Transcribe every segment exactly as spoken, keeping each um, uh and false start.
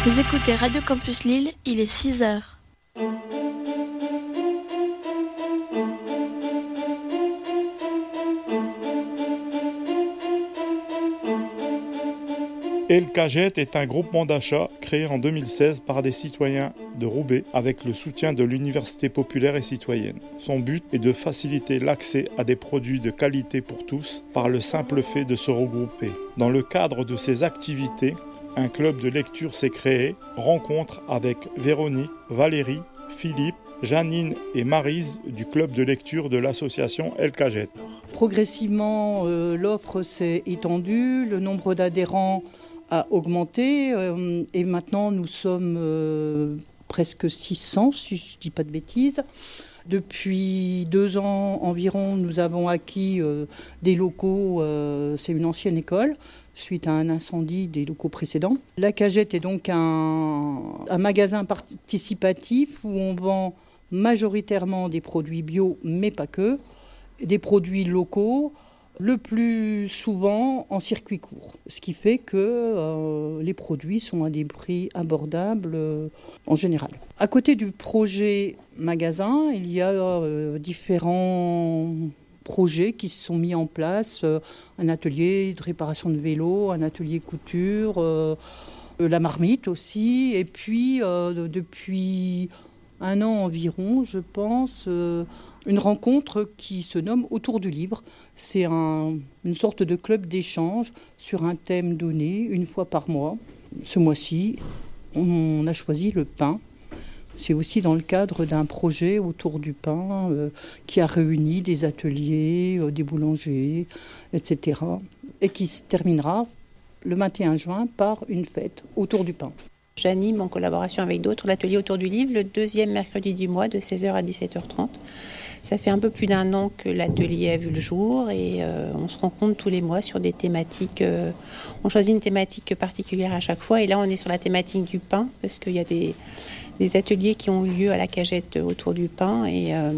Vous écoutez Radio Campus Lille, il est six heures. El Caget est un groupement d'achat créé en deux mille seize par des citoyens de Roubaix avec le soutien de l'Université populaire et citoyenne. Son but est de faciliter l'accès à des produits de qualité pour tous par le simple fait de se regrouper. Dans le cadre de ces activités, un club de lecture s'est créé, rencontre avec Véronique, Valérie, Philippe, Janine et Maryse du club de lecture de l'association El Caget. Progressivement, euh, l'offre s'est étendue, le nombre d'adhérents a augmenté euh, et maintenant nous sommes euh, presque six cents, si je ne dis pas de bêtises. Depuis deux ans environ, nous avons acquis euh, des locaux, euh, c'est une ancienne école, suite à un incendie des locaux précédents. La Cagette est donc un, un magasin participatif où on vend majoritairement des produits bio, mais pas que, des produits locaux, le plus souvent en circuit court. Ce qui fait que euh, les produits sont à des prix abordables euh, en général. À côté du projet magasin, il y a euh, différents projets qui se sont mis en place. Euh, un atelier de réparation de vélo, un atelier couture, euh, la marmite aussi. Et puis, euh, depuis un an environ, je pense, euh, une rencontre qui se nomme Autour du livre. C'est un, une sorte de club d'échange sur un thème donné, une fois par mois. Ce mois-ci, on a choisi le pain. C'est aussi dans le cadre d'un projet autour du pain euh, qui a réuni des ateliers, euh, des boulangers, et cetera. Et qui se terminera le vingt et un juin par une fête autour du pain. J'anime en collaboration avec d'autres l'atelier autour du livre le deuxième mercredi du mois de seize heures à dix-sept heures trente. Ça fait un peu plus d'un an que l'atelier a vu le jour et euh, on se rencontre tous les mois sur des thématiques. Euh, on choisit une thématique particulière à chaque fois et là on est sur la thématique du pain parce qu'il y a des, des ateliers qui ont eu lieu à la Cagette autour du pain et euh,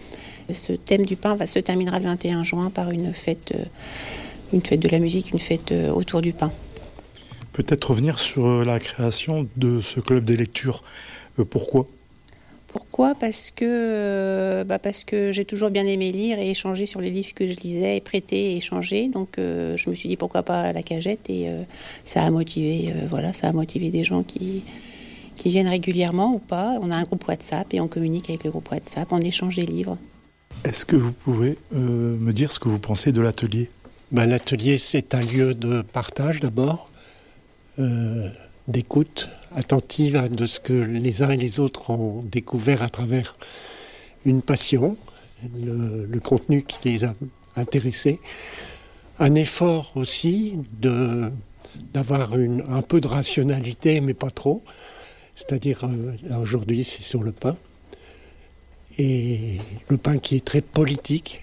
ce thème du pain va se terminera le vingt et un juin par une fête, euh, une fête de la musique, une fête euh, autour du pain. Peut-être revenir sur la création de ce club des lectures. Euh, pourquoi ? Pourquoi ? Parce que, bah parce que j'ai toujours bien aimé lire et échanger sur les livres que je lisais, et prêter et échanger. Donc euh, je me suis dit pourquoi pas la Cagette et euh, ça a motivé, euh, voilà, ça a motivé des gens qui, qui viennent régulièrement ou pas. On a un groupe WhatsApp et on communique avec le groupe WhatsApp, on échange des livres. Est-ce que vous pouvez euh, me dire ce que vous pensez de l'atelier ? Ben, l'atelier, c'est un lieu de partage d'abord. Euh, d'écoute attentive de ce que les uns et les autres ont découvert à travers une passion, le, le contenu qui les a intéressés. Un effort aussi de, d'avoir une, un peu de rationalité, mais pas trop. C'est-à-dire, euh, aujourd'hui, c'est sur le pain. Et le pain qui est très politique.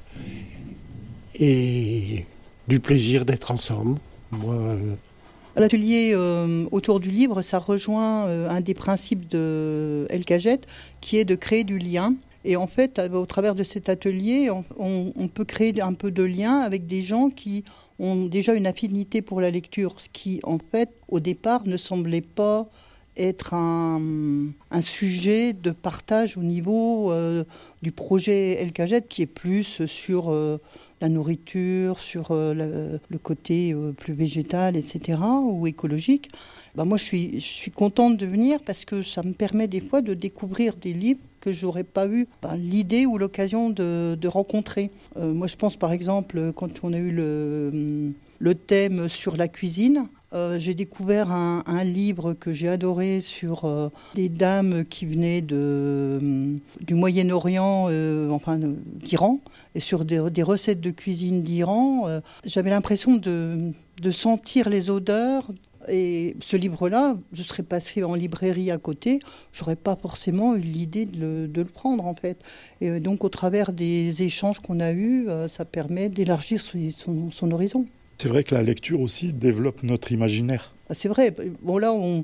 Et du plaisir d'être ensemble. Moi... Euh, L'atelier euh, autour du livre, ça rejoint euh, un des principes de El Caget, qui est de créer du lien. Et en fait, au travers de cet atelier, on, on, on peut créer un peu de lien avec des gens qui ont déjà une affinité pour la lecture, ce qui, en fait, au départ, ne semblait pas être un, un sujet de partage au niveau euh, du projet El Caget, qui est plus sur... Euh, la nourriture, sur euh, le, le côté euh, plus végétal, et cetera, ou écologique. Ben moi, je suis, je suis contente de venir parce que ça me permet des fois de découvrir des livres que je n'aurais pas eu ben, l'idée ou l'occasion de, de rencontrer. Euh, moi, je pense par exemple, quand on a eu le, le thème sur la cuisine, Euh, j'ai découvert un, un livre que j'ai adoré sur euh, des dames qui venaient de, euh, du Moyen-Orient, euh, enfin euh, d'Iran, et sur des, des recettes de cuisine d'Iran. Euh, j'avais l'impression de, de sentir les odeurs. Et ce livre-là, je serais passée en librairie à côté, j'aurais pas forcément eu l'idée de le, de le prendre en fait. Et donc au travers des échanges qu'on a eus, euh, ça permet d'élargir son, son horizon. C'est vrai que la lecture aussi développe notre imaginaire. C'est vrai. Bon, là, on,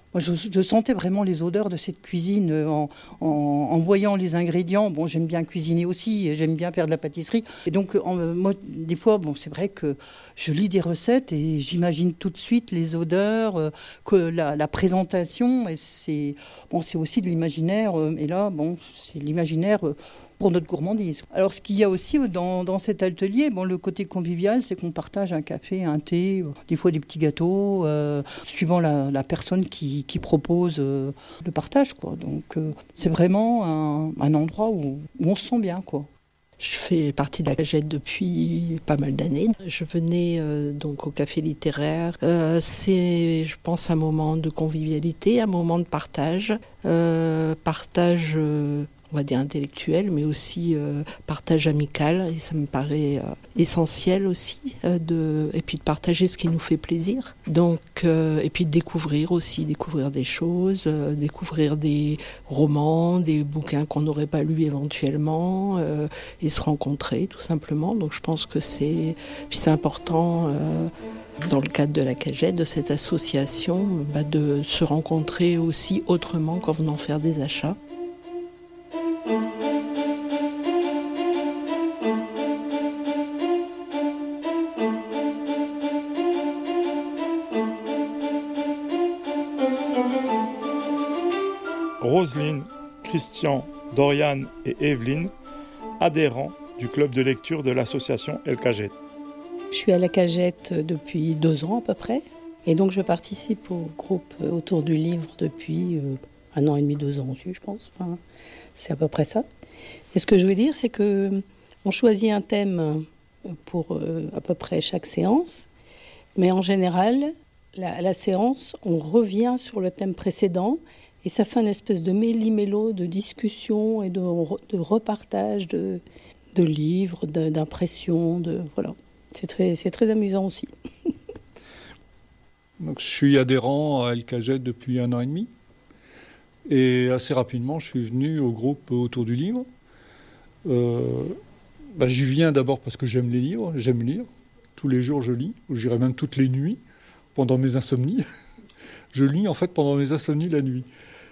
Moi, je, je sentais vraiment les odeurs de cette cuisine euh, en, en, en voyant les ingrédients. Bon, j'aime bien cuisiner aussi, et j'aime bien faire de la pâtisserie. Et donc, en, moi, des fois, bon, c'est vrai que je lis des recettes et j'imagine tout de suite les odeurs, euh, que la, la présentation. Et c'est, bon, c'est aussi de l'imaginaire. Euh, et là, bon, c'est l'imaginaire euh, pour notre gourmandise. Alors, ce qu'il y a aussi dans, dans cet atelier, bon, le côté convivial, c'est qu'on partage un café, un thé, euh, des fois des petits gâteaux, euh, suivant la, la personne qui, qui propose euh, le partage, quoi. Donc, euh, c'est vraiment un, un endroit où, où on se sent bien, quoi. Je fais partie de la Cagette depuis pas mal d'années. Je venais euh, donc au café littéraire. Euh, c'est, je pense, un moment de convivialité, un moment de partage. Euh, partage, euh, on va dire intellectuel, mais aussi euh, partage amical. Et ça me paraît euh, essentiel aussi. Euh, de, et puis de partager ce qui nous fait plaisir. Donc, euh, et puis de découvrir aussi, découvrir des choses, euh, découvrir des romans, des bouquins qu'on n'aurait pas lus éventuellement. Euh, et se rencontrer tout simplement. Donc je pense que c'est, puis c'est important euh, dans le cadre de la Cagette, de cette association, bah, de se rencontrer aussi autrement qu'en venant faire des achats. Roselyne, Christian, Doriane et Evelyne, adhérents du club de lecture de l'association El Cagette. Je suis à la Cagette depuis deux ans à peu près. Et donc je participe au groupe autour du livre depuis euh, un an et demi, deux ans aussi, je pense. Enfin, c'est à peu près ça. Et ce que je veux dire, c'est qu'on choisit un thème pour euh, à peu près chaque séance. Mais en général, la, la séance, on revient sur le thème précédent. Et ça fait une espèce de méli-mélo de discussion et de, de repartage de, de livres, de, d'impressions. De, voilà. C'est très, c'est très amusant aussi. Donc, je suis adhérent à El Cagette depuis un an et demi. Et assez rapidement, je suis venu au groupe autour du livre. Euh, bah, j'y viens d'abord parce que j'aime les livres, j'aime lire. Tous les jours, je lis, ou j'irais même toutes les nuits, pendant mes insomnies. Je lis en fait pendant mes insomnies la nuit.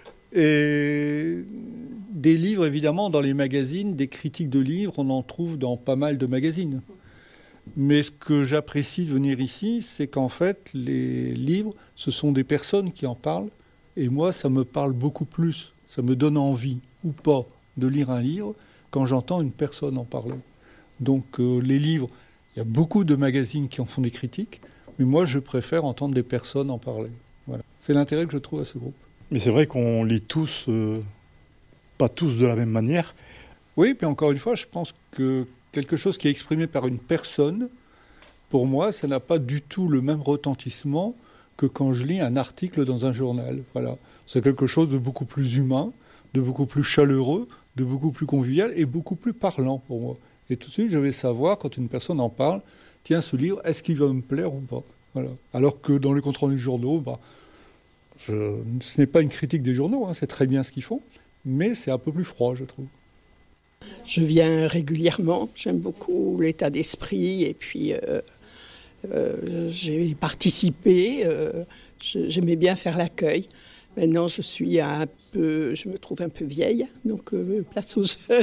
Et des livres, évidemment, dans les magazines, des critiques de livres, on en trouve dans pas mal de magazines. Mais ce que j'apprécie de venir ici, c'est qu'en fait, les livres, ce sont des personnes qui en parlent. Et moi, ça me parle beaucoup plus. Ça me donne envie, ou pas, de lire un livre quand j'entends une personne en parler. Donc, euh, les livres, il y a beaucoup de magazines qui en font des critiques. Mais moi, je préfère entendre des personnes en parler. Voilà. C'est l'intérêt que je trouve à ce groupe. Mais c'est vrai qu'on lit tous, euh, pas tous de la même manière. Oui, puis encore une fois, je pense que quelque chose qui est exprimé par une personne, pour moi, ça n'a pas du tout le même retentissement que quand je lis un article dans un journal. Voilà. C'est quelque chose de beaucoup plus humain, de beaucoup plus chaleureux, de beaucoup plus convivial et beaucoup plus parlant pour moi. Et tout de suite, je vais savoir, quand une personne en parle, tiens, ce livre, est-ce qu'il va me plaire ou pas ? Voilà. Alors que dans les comptes rendus journaux, bah, je, ce n'est pas une critique des journaux, hein, c'est très bien ce qu'ils font, mais c'est un peu plus froid, je trouve. Je viens régulièrement, j'aime beaucoup l'état d'esprit, et puis euh, euh, j'ai participé, euh, je, j'aimais bien faire l'accueil. Maintenant, je suis un peu, je me trouve un peu vieille, donc euh, place aux jeunes.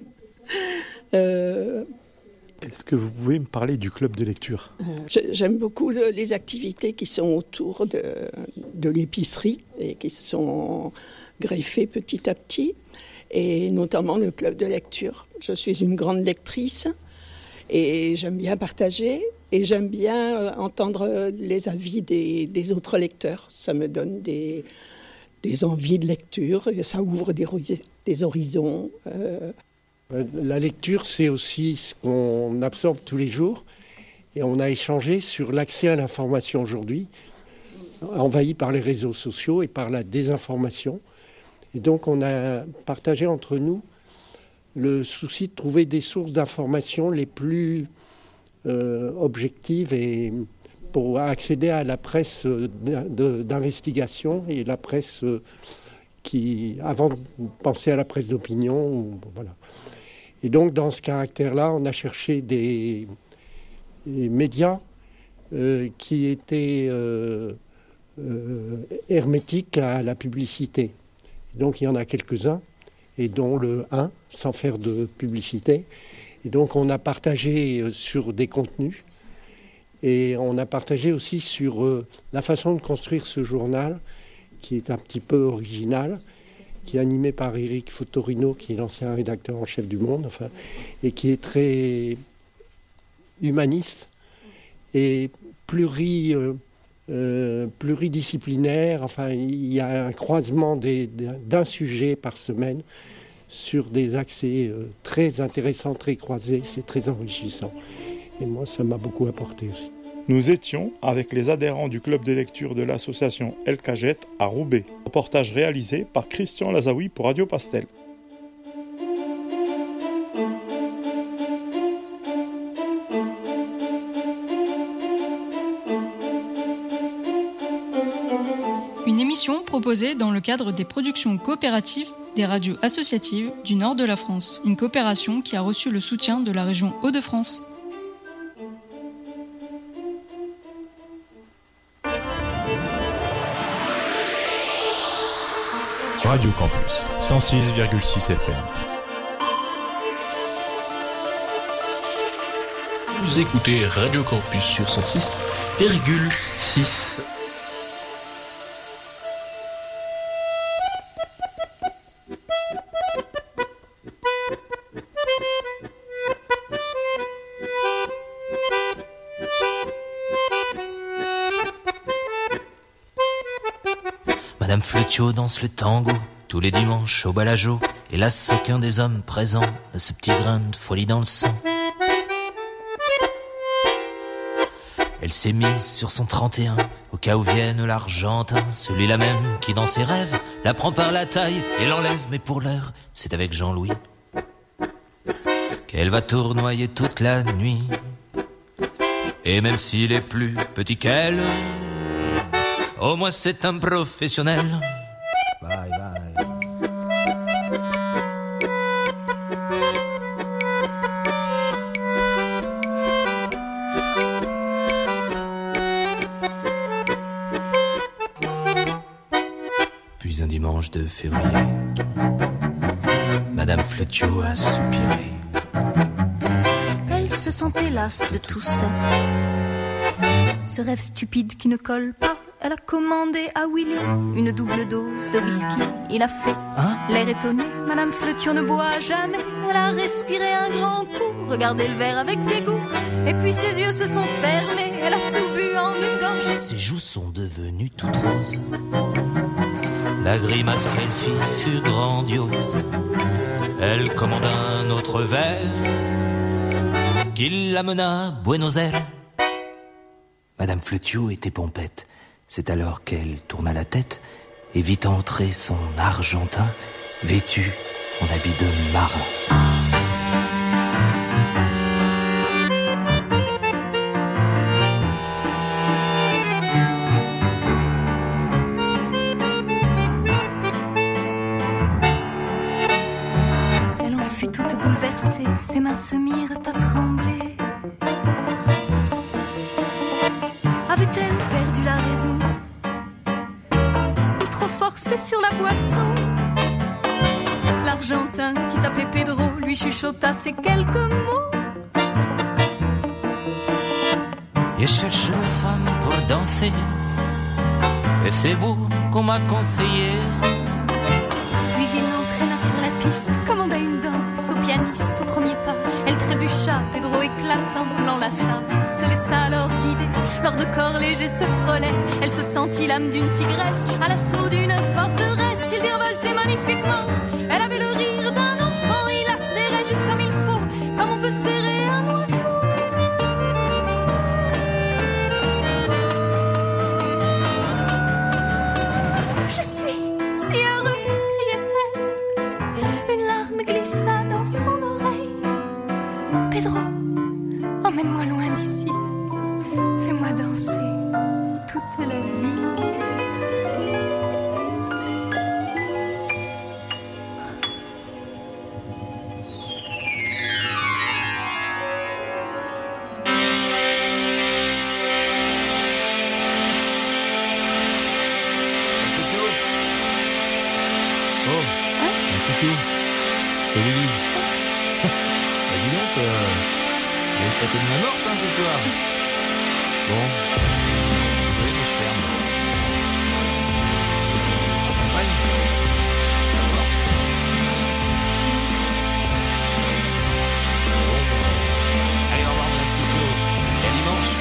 euh, Est-ce que vous pouvez me parler du club de lecture ? euh, J'aime beaucoup le, les activités qui sont autour de, de l'épicerie et qui sont greffées petit à petit, et notamment le club de lecture. Je suis une grande lectrice et j'aime bien partager et j'aime bien entendre les avis des, des autres lecteurs. Ça me donne des, des envies de lecture et ça ouvre des, des horizons. Euh, La lecture, c'est aussi ce qu'on absorbe tous les jours. Et on a échangé sur l'accès à l'information aujourd'hui, envahi par les réseaux sociaux et par la désinformation. Et donc, on a partagé entre nous le souci de trouver des sources d'information les plus euh, objectives et pour accéder à la presse d'investigation et la presse qui, avant de penser à la presse d'opinion, voilà. Et donc, dans ce caractère-là, on a cherché des, des médias euh, qui étaient euh, euh, hermétiques à la publicité. Donc il y en a quelques-uns, et dont le un, sans faire de publicité. Et donc on a partagé sur des contenus, et on a partagé aussi sur euh, la façon de construire ce journal, qui est un petit peu original, qui est animé par Éric Fotorino, qui est l'ancien rédacteur en chef du Monde, enfin, et qui est très humaniste et pluri, euh, euh, pluridisciplinaire. Enfin, il y a un croisement des, d'un sujet par semaine sur des accès euh, très intéressants, très croisés. C'est très enrichissant. Et moi, ça m'a beaucoup apporté aussi. Nous étions avec les adhérents du club de lecture de l'association El Caget à Roubaix. Reportage réalisé par Christian Lazaoui pour Radio Pastel. Une émission proposée dans le cadre des productions coopératives des radios associatives du nord de la France. Une coopération qui a reçu le soutien de la région Hauts-de-France. Radio Campus, cent six virgule six F M. Vous écoutez Radio Campus sur cent six virgule six. Madame Fleutiot danse le tango tous les dimanches au Balajo. Hélas, aucun des hommes présents n'a ce petit grain de folie dans le sang. Elle s'est mise sur son trente et un au cas où vienne l'Argentin, celui-là même qui dans ses rêves la prend par la taille et l'enlève. Mais pour l'heure, c'est avec Jean-Louis qu'elle va tournoyer toute la nuit. Et même s'il est plus petit qu'elle, au moins c'est un professionnel. Bye bye. Puis un dimanche de février, Madame Fleutiot a soupiré. Elle se sentait lasse de tout ça. Ce rêve stupide qui ne colle pas. Elle a commandé à Willy une double dose de whisky. Il a fait hein? L'air étonné. Madame Fleutiot ne boit jamais. Elle a respiré un grand coup, regardé le verre avec dégoût. Et puis ses yeux se sont fermés. Elle a tout bu en une gorgée. Ses joues sont devenues toutes roses. La grimace qu'elle fit fut grandiose. Elle commanda un autre verre qui l'amena à Buenos Aires. Madame Fleutiot était pompette. C'est alors qu'elle tourna la tête et vit entrer son Argentin, vêtu en habit de marin. Elle en fut toute bouleversée, ses mains se mirent à trembler. Avait-elle perdu la raison ou trop forcé sur la boisson? L'Argentin qui s'appelait Pedro lui chuchota ces quelques mots. Je cherche une femme pour danser et c'est vous qu'on m'a conseillé. Puis il l'entraîna sur la piste, commanda une danse au pianiste. Au premier pas, elle trébucha, Pedro éclatant l'enlaça. Se laissa alors guider, lors de corps légers se frôlait. Elle se sentit l'âme d'une tigresse, à l'assaut d'une forteresse. Il virevoltait magnifiquement, elle avait le rire d'un enfant. Il la serrait juste comme il faut, comme on peut serrer un oiseau. Je suis si heureuse, criait-elle. Une larme glissa dans son oreille. Pedro, emmène-moi loin d'ici. Fais-moi danser toute la vie. Chouchou. Et Lily. Bah dis donc, euh, vous avez traité de main morte hein, ce soir. Bon. Oui, mais je ferme. Ouais. Bon. Allez, au revoir, madame Chouchou. Et à dimanche.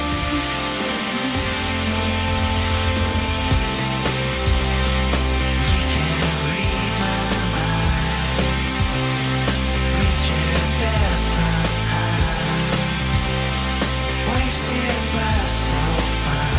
Wasted breath so fine.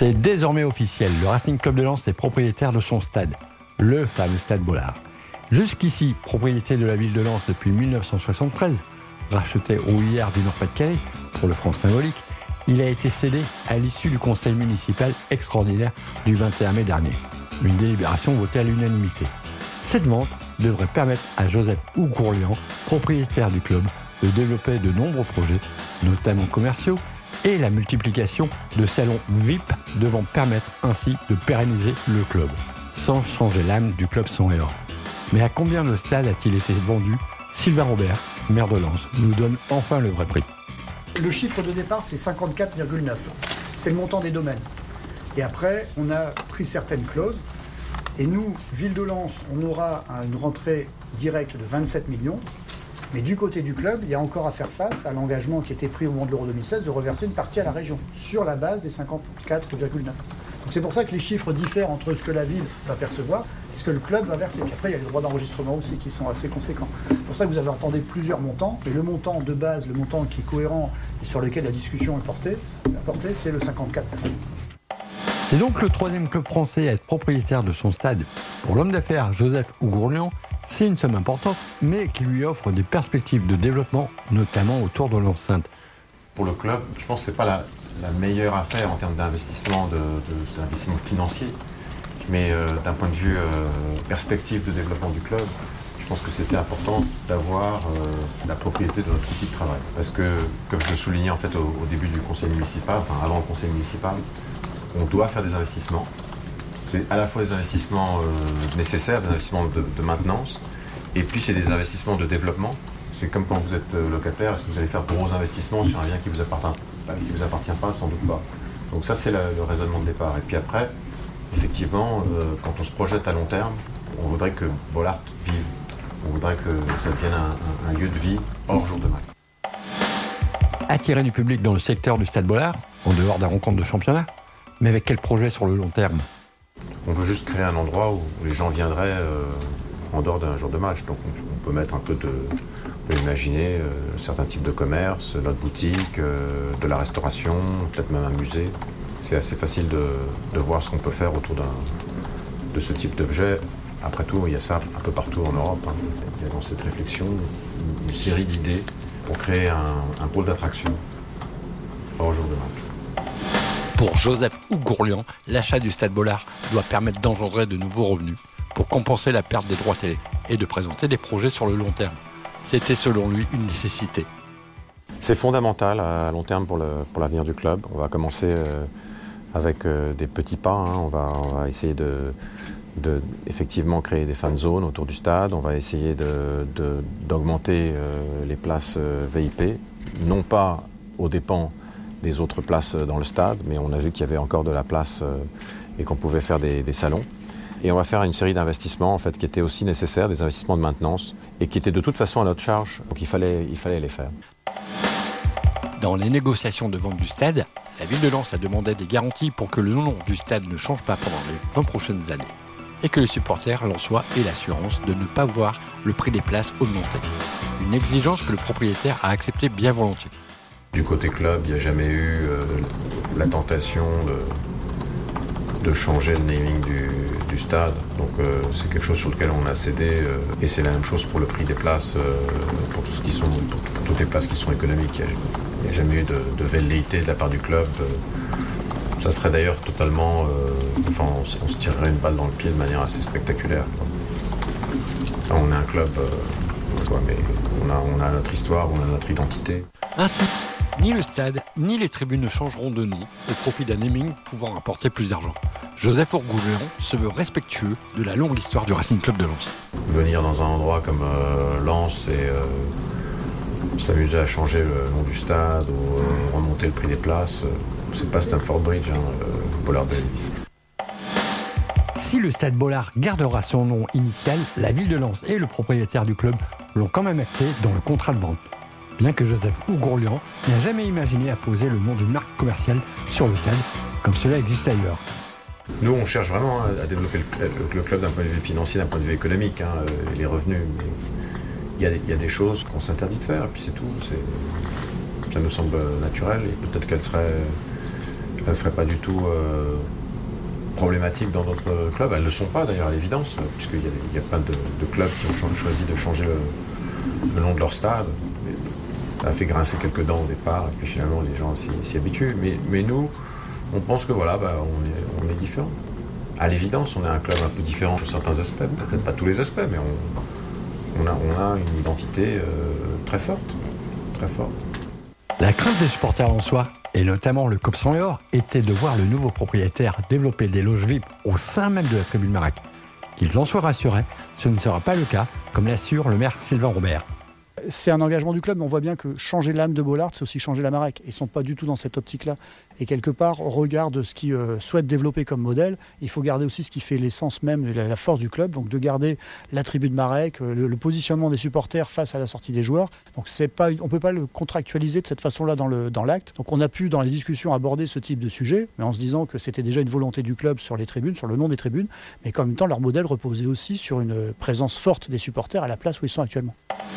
C'est désormais officiel, le Racing Club de Lens est propriétaire de son stade, le fameux stade Bollard. Jusqu'ici, propriété de la ville de Lens depuis mille neuf cent soixante-treize, racheté au I R du Nord-Pas-de-Calais pour le franc symbolique, il a été cédé à l'issue du conseil municipal extraordinaire du vingt et un mai dernier. Une délibération votée à l'unanimité. Cette vente devrait permettre à Joseph Ougourlian, propriétaire du club, de développer de nombreux projets, notamment commerciaux, et la multiplication de salons V I P devant permettre ainsi de pérenniser le club, sans changer l'âme du club son et or. Mais à combien le stade a-t-il été vendu ? Sylvain Robert, maire de Lens, nous donne enfin le vrai prix. Le chiffre de départ, c'est cinquante-quatre virgule neuf. C'est le montant des domaines. Et après, on a pris certaines clauses. Et nous, Ville de Lens, on aura une rentrée directe de vingt-sept millions. Mais du côté du club, il y a encore à faire face à l'engagement qui était pris au moment de l'Euro deux mille seize de reverser une partie à la région, sur la base des cinquante-quatre virgule neuf. Donc c'est pour ça que les chiffres diffèrent entre ce que la ville va percevoir et ce que le club va verser. Puis après, il y a les droits d'enregistrement aussi qui sont assez conséquents. C'est pour ça que vous avez entendu plusieurs montants. Et le montant de base, le montant qui est cohérent et sur lequel la discussion est portée, portée c'est le cinquante-quatre. C'est donc le troisième club français à être propriétaire de son stade. Pour l'homme d'affaires Joseph Ougourlian, c'est une somme importante, mais qui lui offre des perspectives de développement, notamment autour de l'enceinte. Pour le club, je pense que ce n'est pas la, la meilleure affaire en termes d'investissement, de, de, d'investissement financier, mais euh, d'un point de vue euh, perspective de développement du club, je pense que c'était important d'avoir euh, la propriété de notre outil de travail. Parce que, comme je le soulignais en fait au, au début du conseil municipal, enfin avant le conseil municipal, on doit faire des investissements. C'est à la fois des investissements euh, nécessaires, des investissements de, de maintenance, et puis c'est des investissements de développement. C'est comme quand vous êtes locataire, est-ce que vous allez faire de gros investissements sur un bien qui ne vous appartient, qui vous appartient pas? Sans doute pas. Donc ça, c'est la, le raisonnement de départ. Et puis après, effectivement, euh, quand on se projette à long terme, on voudrait que Bollard vive. On voudrait que ça devienne un, un, un lieu de vie hors jour de match. Attirer du public dans le secteur du Stade Bollard, en dehors d'un rencontre de championnat, mais avec quel projet sur le long terme? On veut juste créer un endroit où les gens viendraient euh, en dehors d'un jour de match. Donc on, on peut mettre un peu de... On peut imaginer euh, certains types de commerce, notre boutique, euh, de la restauration, peut-être même un musée. C'est assez facile de, de voir ce qu'on peut faire autour d'un, de ce type d'objet. Après tout, il y a ça un peu partout en Europe. Hein. Il y a dans cette réflexion une, une série d'idées pour créer un, un pôle d'attraction hors jour de match. Pour Joseph Ougourlian, l'achat du Stade Bollard doit permettre d'engendrer de nouveaux revenus pour compenser la perte des droits télé et de présenter des projets sur le long terme. C'était selon lui une nécessité. C'est fondamental à long terme pour, le, pour l'avenir du club. On va commencer euh, avec euh, des petits pas. Hein. On, va, on va essayer de, de effectivement créer des fan zones autour du stade. On va essayer de, de, d'augmenter euh, les places euh, V I P, non pas aux dépens des autres places dans le stade, mais on a vu qu'il y avait encore de la place euh, et qu'on pouvait faire des, des salons. Et on va faire une série d'investissements en fait, qui étaient aussi nécessaires, des investissements de maintenance, et qui étaient de toute façon à notre charge, donc il fallait, il fallait les faire. Dans les négociations de vente du stade, la ville de Lens a demandé des garanties pour que le nom du stade ne change pas pendant les vingt prochaines années, et que les supporters lensois aient l'assurance de ne pas voir le prix des places augmenter. Une exigence que le propriétaire a acceptée bien volontiers. Du côté club, il n'y a jamais eu euh, la tentation de, de changer le naming du, du stade. Donc euh, c'est quelque chose sur lequel on a cédé. Euh, et c'est la même chose pour le prix des places, euh, pour, tout ce qui sont, pour, pour toutes les places qui sont économiques. Il n'y a, a jamais eu de, de velléité de la part du club. Euh, ça serait d'ailleurs totalement... Euh, enfin, on, on se tirerait une balle dans le pied de manière assez spectaculaire. Enfin, on est un club... Euh, ouais, mais on a, on a notre histoire, on a notre identité. Ainsi, ni le stade, ni les tribunes ne changeront de nom au profit d'un naming pouvant apporter plus d'argent. Joseph Ougourlian se veut respectueux de la longue histoire du Racing Club de Lens. Venir dans un endroit comme euh, Lens et euh, s'amuser à changer le nom du stade ou euh, remonter le prix des places, euh, c'est pas Stamford Bridge, hein, euh, Bollard Davis. Si le Stade Bollard gardera son nom initial, la ville de Lens et le propriétaire du club l'ont quand même acté dans le contrat de vente. Bien que Joseph Ougourlian n'ait jamais imaginé apposer le nom d'une marque commerciale sur le stade, comme cela existe ailleurs. Nous, on cherche vraiment à développer le, le club d'un point de vue financier, d'un point de vue économique, hein, les revenus. Il y, a, il y a des choses qu'on s'interdit de faire, et puis c'est tout. C'est, ça nous semble naturel, et peut-être qu'elle serait, ça ne serait pas du tout euh, problématique dans d'autres clubs. Elles ne le sont pas d'ailleurs à l'évidence, puisqu'il y a, il y a plein de, de clubs qui ont choisi de changer le, le nom de leur stade. Ça a fait grincer quelques dents au départ, et puis finalement les gens s'y, s'y habituent. Mais, mais nous, on pense que voilà, bah, on est, on est différents. À l'évidence, on est un club un peu différent sur certains aspects, peut-être pas tous les aspects, mais on, on, a, on a une identité euh, très forte, très forte. La crainte des supporters lensois, et notamment le COP cent et or, était de voir le nouveau propriétaire développer des loges V I P au sein même de la tribune Marac. Qu'ils en soient rassurés, ce ne sera pas le cas, comme l'assure le maire Sylvain Robert. C'est un engagement du club, mais on voit bien que changer l'âme de Bollaert, c'est aussi changer la Marac. Ils ne sont pas du tout dans cette optique-là. Et quelque part, on regarde ce qu'ils euh, souhaitent développer comme modèle. Il faut garder aussi ce qui fait l'essence même, la, la force du club. Donc de garder la tribune Marac, le, le positionnement des supporters face à la sortie des joueurs. Donc c'est pas, on ne peut pas le contractualiser de cette façon-là dans, le, dans l'acte. Donc on a pu, dans les discussions, aborder ce type de sujet, mais en se disant que c'était déjà une volonté du club sur les tribunes, sur le nom des tribunes, mais qu'en même temps, leur modèle reposait aussi sur une présence forte des supporters à la place où ils sont actuellement.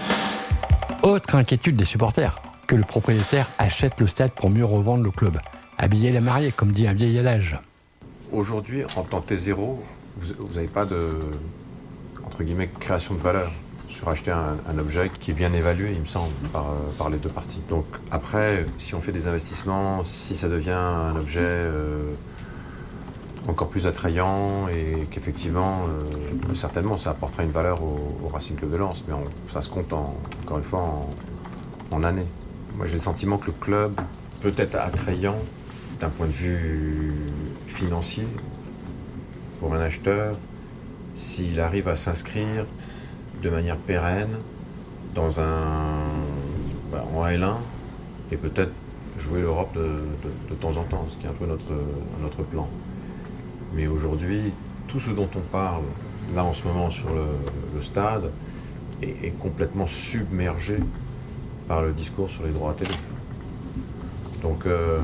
Autre inquiétude des supporters, que le propriétaire achète le stade pour mieux revendre le club. Habiller la mariée, comme dit un vieil adage. Aujourd'hui, en tant que T zéro, vous n'avez pas de, entre guillemets, création de valeur sur acheter un, un objet qui est bien évalué, il me semble, par, par les deux parties. Donc après, si on fait des investissements, si ça devient un objet euh, encore plus attrayant et qu'effectivement, euh, certainement, ça apportera une valeur au, au Racing Club de Lens, mais on, ça se compte en, encore une fois en, en années. Moi, j'ai le sentiment que le club peut être attrayant d'un point de vue financier pour un acheteur s'il arrive à s'inscrire de manière pérenne dans un bah, en L un et peut-être jouer l'Europe de, de, de temps en temps, ce qui est un peu notre, notre plan. Mais aujourd'hui, tout ce dont on parle là en ce moment sur le, le stade est, est complètement submergé par le discours sur les droits à télé. Donc, euh,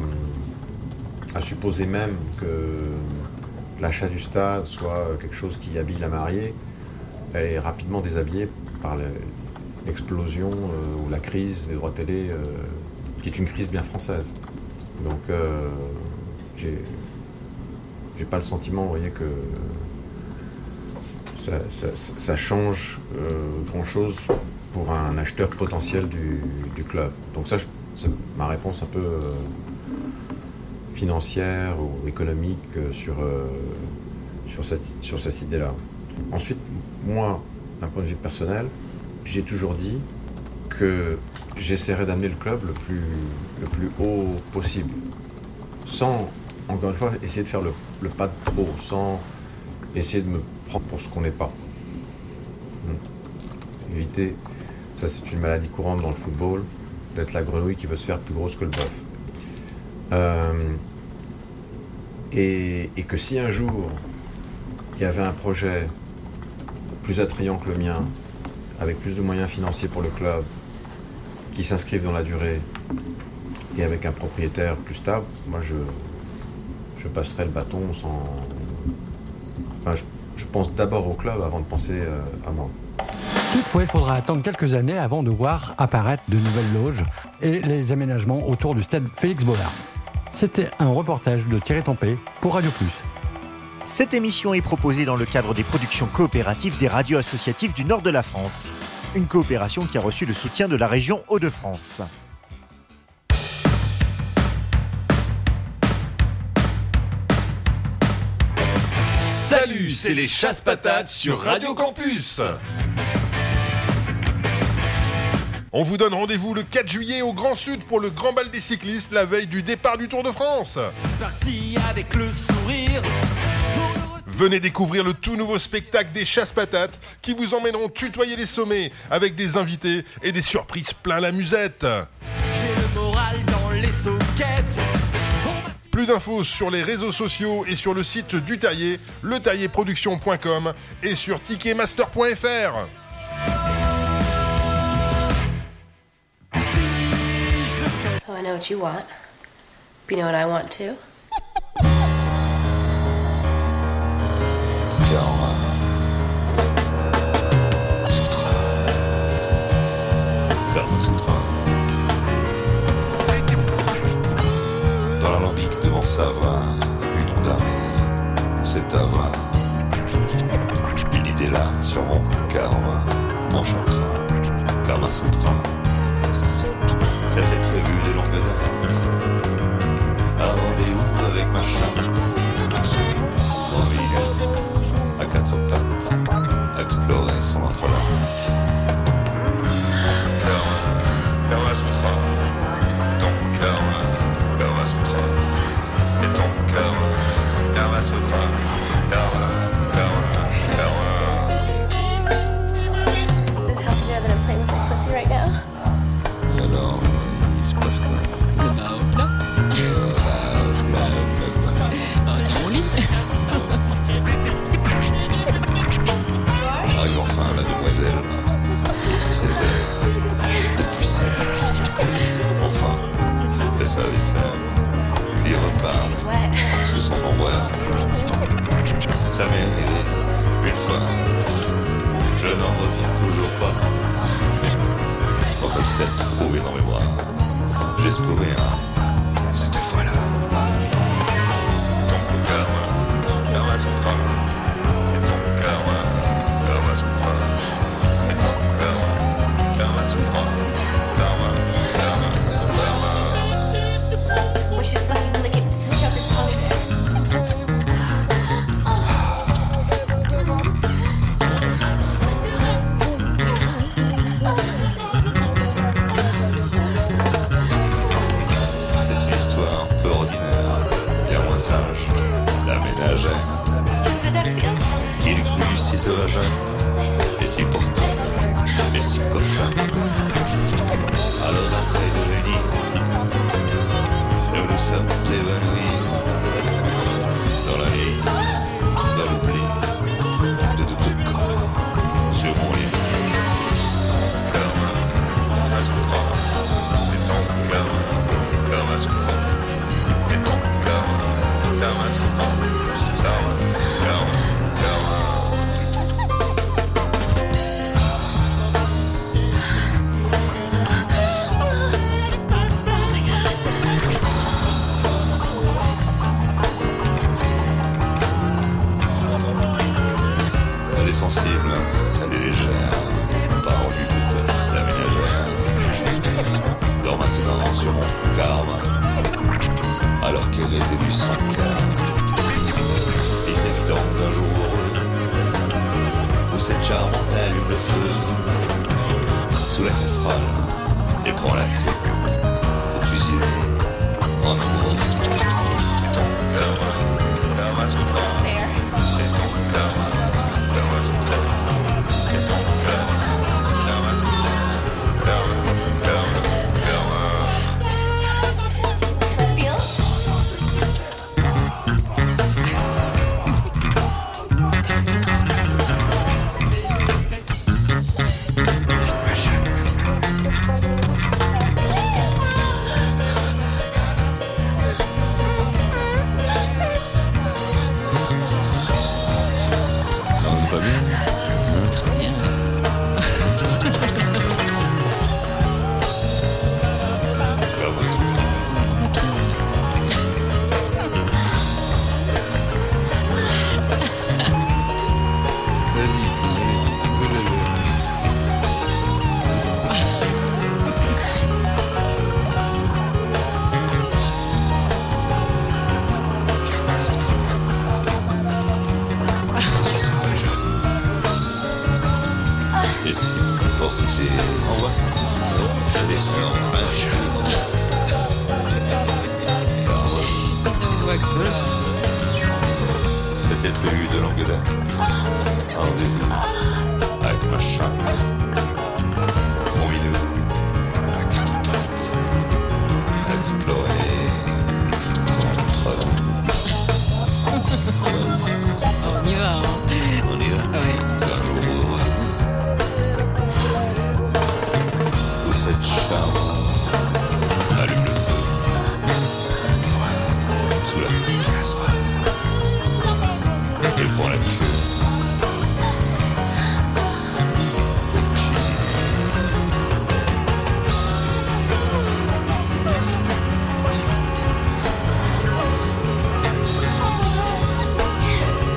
à supposer même que l'achat du stade soit quelque chose qui habille la mariée, est rapidement déshabillé par le, l'explosion euh, ou la crise des droits télé, euh, qui est une crise bien française. Donc, euh, j'ai, j'ai pas le sentiment, vous voyez, que ça, ça, ça change euh, grand-chose pour un acheteur potentiel du, du club. Donc ça, c'est ma réponse un peu euh, financière ou économique euh, sur, euh, sur cette, sur cette idée-là. Ensuite, moi, d'un point de vue personnel, j'ai toujours dit que j'essaierais d'amener le club le plus, le plus haut possible, sans, encore une fois, essayer de faire le, le pas de trop, sans essayer de me prendre pour ce qu'on n'est pas. Hum. Éviter, ça c'est une maladie courante dans le football, d'être la grenouille qui veut se faire plus grosse que le bœuf. Euh, et, et que si un jour il y avait un projet plus attrayant que le mien, avec plus de moyens financiers pour le club, qui s'inscrivent dans la durée, et avec un propriétaire plus stable, moi je, je passerai le bâton sans... Enfin, je, je pense d'abord au club avant de penser euh, à moi. Toutefois, il faudra attendre quelques années avant de voir apparaître de nouvelles loges et les aménagements autour du stade Félix Bollaert. C'était un reportage de Thierry Tempé pour Radio Plus. Cette émission est proposée dans le cadre des productions coopératives des radios associatives du nord de la France. Une coopération qui a reçu le soutien de la région Hauts-de-France. Salut, c'est les Chasse-Patates sur Radio Campus. On vous donne rendez-vous le quatre juillet au Grand Sud pour le Grand Bal des cyclistes, la veille du départ du Tour de France. Parti avec le sourire. Venez découvrir le tout nouveau spectacle des Chasse-Patates qui vous emmèneront tutoyer les sommets avec des invités et des surprises plein la musette. J'ai le moral dans les soquettes. Plus d'infos sur les réseaux sociaux et sur le site du Terrier, le terrier production point com et sur ticketmaster point f r. So I know what you want. But you know what I want too? Dans l'alambic devant ça, c'est à voir. Une idée là sur mon karma, mon chakra, Kama Sutra. C'était prévu de longue date. Un rendez-vous avec ma chatte. Au milieu, à quatre pattes, explorer son entrelac. Kama Sutra. Ton karma, Kama Sutra. Et ton karma, Kama Sutra. Karma, karma, karma. Does it help you know that I'm playing with my pussy right now? Alors, il se passe quoi? Bah, non. Dans mon lit. Arrive enfin la demoiselle, sous ses airs de pucelle. Enfin, fait sa vaisselle, puis repart sous son ombrelle. Ça m'est arrivé une fois, je n'en reviens toujours pas. Quand elle s'est retrouvée dans mes bras, juste pour rien, cette fois-là. Ton karma, Kama Sutra. Et ton karma, Kama Sutra. Et ton karma, Kama Sutra. Karma, karma, karma. We should fucking lick it and shove his pony there. C'est une histoire peu ordinaire, bien moins sage, la ménagère. Qui l'eût cru si sauvageonne, et si portant, et si cochonne. Alors d'un trait de génie, nous nous sommes évanouis. Dans la nuit, dans l'oubli, de tout le corps, sur mon lit. Karma, Kama Sutra. Et ton karma, Kama Sutra. Et ton karma, Kama Sutra. Karma, karma, karma. Elle est sensible, elle est légère, pas rendue peut-être la ménagère. Dors maintenant sur mon karma, alors qu'est résolu son cœur. Il est évident d'un jour heureux, où cette charmante allume le feu, sous la casserole, et prend la coupe pour cuisiner en amoureux. Ton karma, Kama Sutra. Et ton karma, Kama Sutra. Et ton karma, Kama Sutra. Karma, karma, karma. Feels? Ma chatte. Non, c'est pas bien. Hein, très bien. Kama Sutra. Vas-y, roule-le. Kama Sutra. Je suis sauvageonne. Et si porté en bas, je descends un chemin. C'était prévu de longue date. Un rendez-vous avec ma chatte. Mon minou, à quatre pattes, à explorer son entrelac. On y va, hein. On y va. Oui. Un jour heureux, où cette charme allume le feu. Voilà, sous la casserole. Et prend la queue. Yes.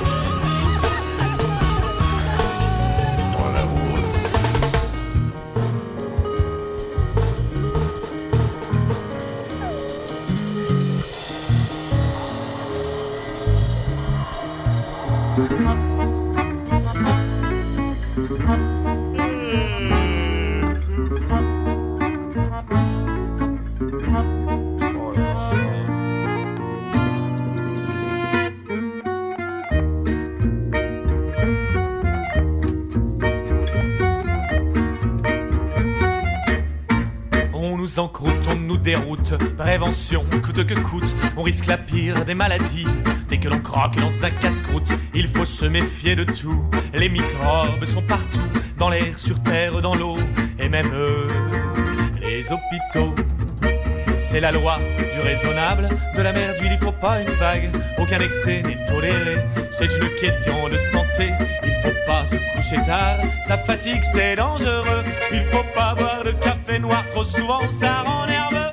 En croûte, on nous déroute, prévention, coûte que coûte, on risque la pire des maladies. Dès que l'on croque dans un casse-croûte, il faut se méfier de tout. Les microbes sont partout, dans l'air, sur terre, dans l'eau, et même eux, les hôpitaux. C'est la loi du raisonnable, de la mer d'huile, il faut pas une vague, aucun excès n'est toléré. C'est une question de santé, il faut pas se coucher tard, ça fatigue, c'est dangereux. Il faut pas boire de café noir, trop souvent ça rend nerveux.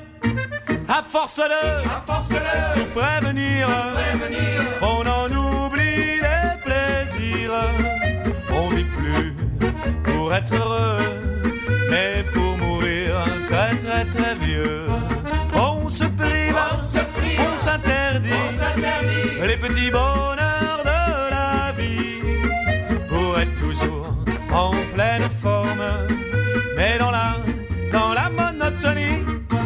À force de, à force de tout prévenir, prévenir, on en oublie les plaisirs. On vit plus pour être heureux, mais pour mourir très très très vieux. On se prive, on, se prive, on s'interdit, on s'interdit les petits bonheurs de la vie pour être toujours en pleine forme, mais dans la, dans la monotonie.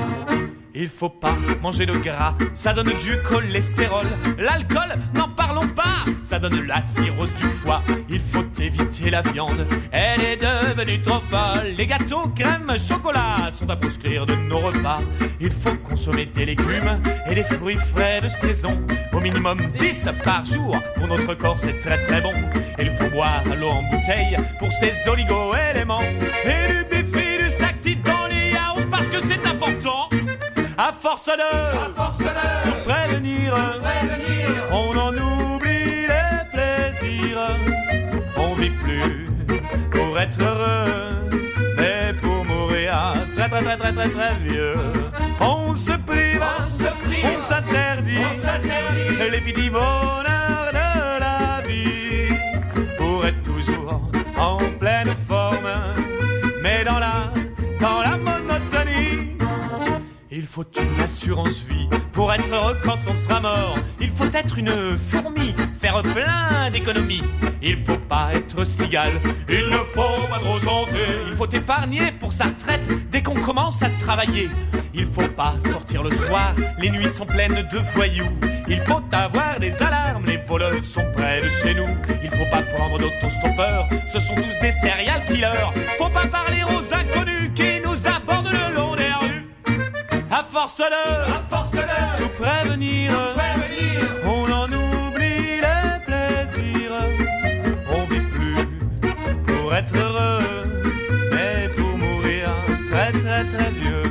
Il faut pas manger de gras, ça donne du cholestérol. L'alcool, n'en parlons pas, ça donne la cirrhose du foie. Il faut éviter la viande, elle est devenue trop folle. Les gâteaux, crème, chocolat sont à proscrire de nos repas. Il faut consommer des légumes et des fruits frais de saison. Au minimum dix par jour, pour notre corps c'est très très bon. Il faut boire l'eau en bouteille pour ses oligo-éléments. Et du bifi, du sactite dans les yaourts parce que c'est important. À force de, à force de tout prévenir, prévenir, on en oublie les plaisirs. On vit plus pour être heureux, mais pour mourir très très très très très très vieux. On se prive, on, se prive, on s'interdit, on s'interdit les petits bonheurs de la vie pour être toujours en pleine forme, mais dans la, dans la monotonie. Il faut une assurance vie pour être heureux quand on sera mort. Il faut être une fourmi, faire plein d'économies. Il faut pas être cigale, il ne faut pas trop chanter. Il faut épargner pour sa retraite dès qu'on commence à travailler. Il faut pas sortir le soir, les nuits sont pleines de voyous. Il faut avoir des alarmes, les voleurs sont près de chez nous. Il faut pas prendre d'autostoppeurs, ce sont tous des serial killers. Faut pas parler aux inconnus qui nous abordent le long des rues. À force de, à force de tout prévenir, tout prévenir, on en oublie les plaisirs. On vit plus pour être heureux, mais pour mourir très très très vieux.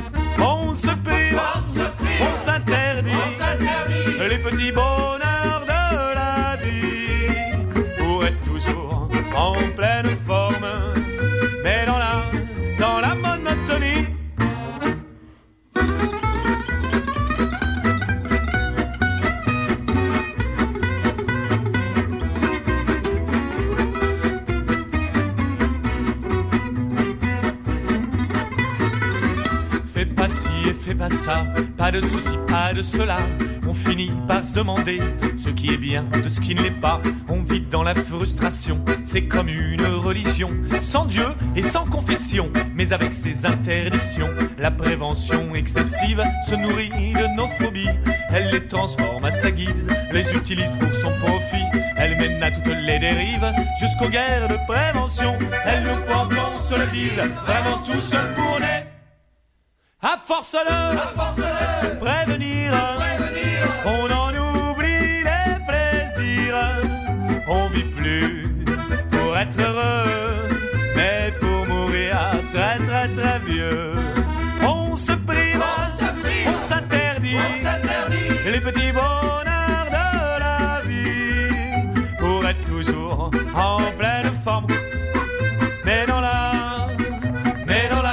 On se prive, on, se prive, on s'interdit, on s'interdit les petits bonheurs de la vie pour être toujours en pleine forme, mais dans la, dans la monotonie. Fais pas ci et fais pas ça, pas de ceci, pas de cela. On finit par se demander ce qui est bien de ce qui ne l'est pas. On vit dans la frustration, c'est comme une religion, sans Dieu et sans confession, mais avec ses interdictions. La prévention excessive se nourrit de nos phobies. Elle les transforme à sa guise, les utilise pour son profit. Elle mène à toutes les dérives, jusqu'aux guerres de prévention. Elle nous prend, on se le dise, vraiment tout seul pour nez. À force de, à force de tout prévenir, prévenir, on en oublie les plaisirs. On vit plus pour être heureux, mais pour mourir très très très vieux. On se prive, on, se prive, on s'interdit, on s'interdit les petits bonheurs de la vie pour être toujours en pleine forme, mais dans la, mais dans la.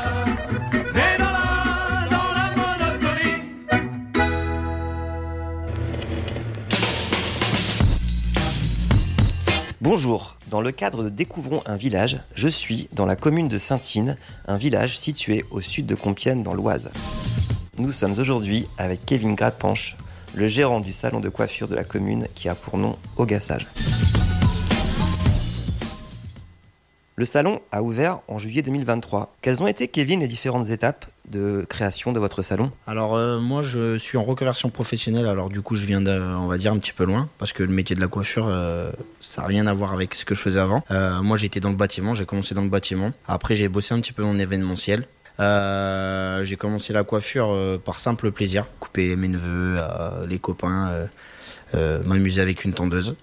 Bonjour, dans le cadre de Découvrons un village, je suis dans la commune de Saint-Ine, un village situé au sud de Compiègne dans l'Oise. Nous sommes aujourd'hui avec Kevin Grapanche, le gérant du salon de coiffure de la commune qui a pour nom Au Gassage. Le salon a ouvert en juillet deux mille vingt-trois. Quelles ont été, Kevin, les différentes étapes de création de votre salon ? Alors euh, moi je suis en reconversion professionnelle, alors du coup je viens de, on va dire un petit peu loin, parce que le métier de la coiffure euh, ça n'a rien à voir avec ce que je faisais avant. Euh, moi j'étais dans le bâtiment, j'ai commencé dans le bâtiment, après j'ai bossé un petit peu en événementiel. Euh, j'ai commencé la coiffure euh, par simple plaisir, couper mes neveux, euh, les copains, euh, euh, m'amuser avec une tondeuse,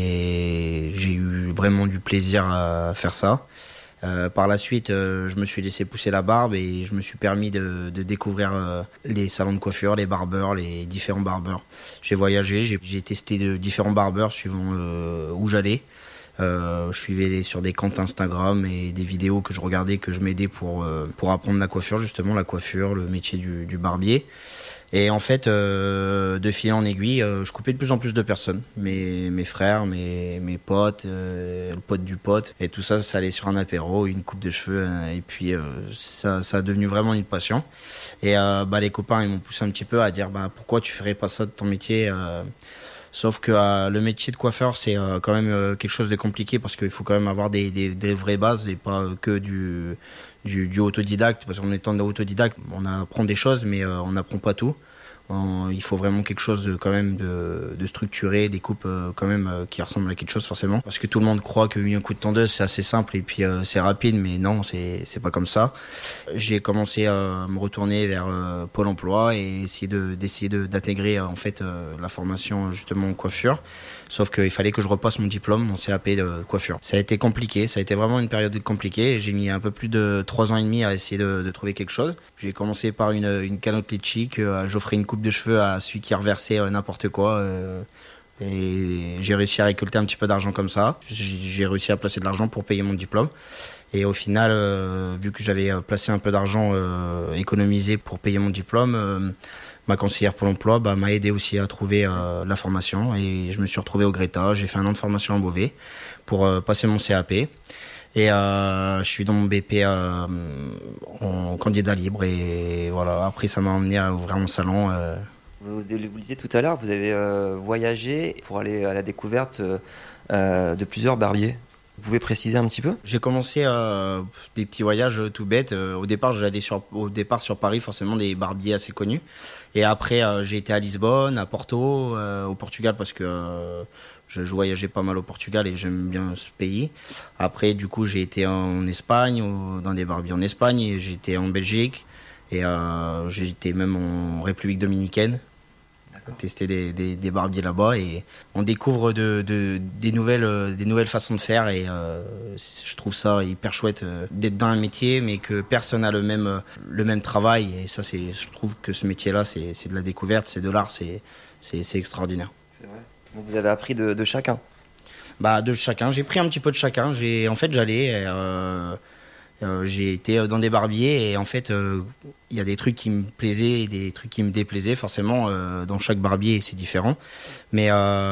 et j'ai eu vraiment du plaisir à faire ça. Euh, par la suite, euh, je me suis laissé pousser la barbe et je me suis permis de, de découvrir euh, les salons de coiffure, les barbeurs, les différents barbeurs. J'ai voyagé, j'ai, j'ai testé de différents barbeurs suivant euh, où j'allais. Euh, je suivais sur des comptes Instagram et des vidéos que je regardais, que je m'aidais pour, euh, pour apprendre la coiffure, justement, la coiffure, le métier du, du barbier. Et en fait, euh, de fil en aiguille, euh, je coupais de plus en plus de personnes. Mes, mes frères, mes, mes potes, euh, le pote du pote. Et tout ça, ça allait sur un apéro, une coupe de cheveux. Euh, et puis, euh, ça, ça a devenu vraiment une passion. Et euh, bah, les copains, ils m'ont poussé un petit peu à dire bah, « Pourquoi tu ferais pas ça de ton métier euh, ?» Sauf que euh, le métier de coiffeur, c'est euh, quand même euh, quelque chose de compliqué parce qu'il faut quand même avoir des, des, des vraies bases et pas euh, que du, du, du autodidacte. Parce qu'en étant autodidacte, on apprend des choses, mais euh, on n'apprend pas tout. On, il faut vraiment quelque chose de, quand même de, de structuré, des coupes euh, quand même euh, qui ressemblent à quelque chose forcément. Parce que tout le monde croit qu'un coup de tondeuse c'est assez simple et puis euh, c'est rapide, mais non, c'est, c'est pas comme ça. J'ai commencé à me retourner vers euh, Pôle emploi et essayer de, d'essayer de, d'intégrer euh, en fait euh, la formation justement en coiffure. Sauf qu'il fallait que je repasse mon diplôme, mon C A P de coiffure. Ça a été compliqué, ça a été vraiment une période compliquée. J'ai mis un peu plus de trois ans et demi à essayer de, de trouver quelque chose. J'ai commencé par une, une canotte chic, euh, j'offrais une coupe de cheveux à celui qui reversait euh, n'importe quoi. Euh, et j'ai réussi à récolter un petit peu d'argent comme ça. J'ai, j'ai réussi à placer de l'argent pour payer mon diplôme. Et au final, euh, vu que j'avais placé un peu d'argent euh, économisé pour payer mon diplôme, euh, ma conseillère Pôle emploi bah, m'a aidé aussi à trouver euh, la formation. Et je me suis retrouvé au Greta. J'ai fait un an de formation à Beauvais pour euh, passer mon C A P. Et euh, je suis dans mon B P euh, en candidat libre. Et voilà, après ça m'a emmené à ouvrir mon salon. Euh. Vous, vous le disiez tout à l'heure, vous avez euh, voyagé pour aller à la découverte euh, de plusieurs barbiers. Vous pouvez préciser un petit peu ? J'ai commencé euh, des petits voyages tout bêtes. Euh, au départ, j'allais sur, au départ sur Paris, forcément des barbiers assez connus. Et après, euh, j'ai été à Lisbonne, à Porto, euh, au Portugal, parce que euh, je, je voyageais pas mal au Portugal et j'aime bien ce pays. Après, du coup, j'ai été en Espagne, au, dans des barbiers en Espagne. J'ai été en Belgique et euh, j'ai été même en République dominicaine. Tester des, des, des barbiers là-bas et on découvre de, de, des, nouvelles, des nouvelles façons de faire et euh, je trouve ça hyper chouette euh, d'être dans un métier mais que personne n'a le même, le même travail et ça c'est, je trouve que ce métier-là c'est, c'est de la découverte, c'est de l'art, c'est, c'est, c'est extraordinaire. C'est vrai. Donc vous avez appris de, de chacun ? Bah de chacun, j'ai pris un petit peu de chacun, j'ai, en fait j'allais... Euh, Euh, j'ai été dans des barbiers et en fait il euh, y a des trucs qui me plaisaient et des trucs qui me déplaisaient forcément euh, dans chaque barbier c'est différent mais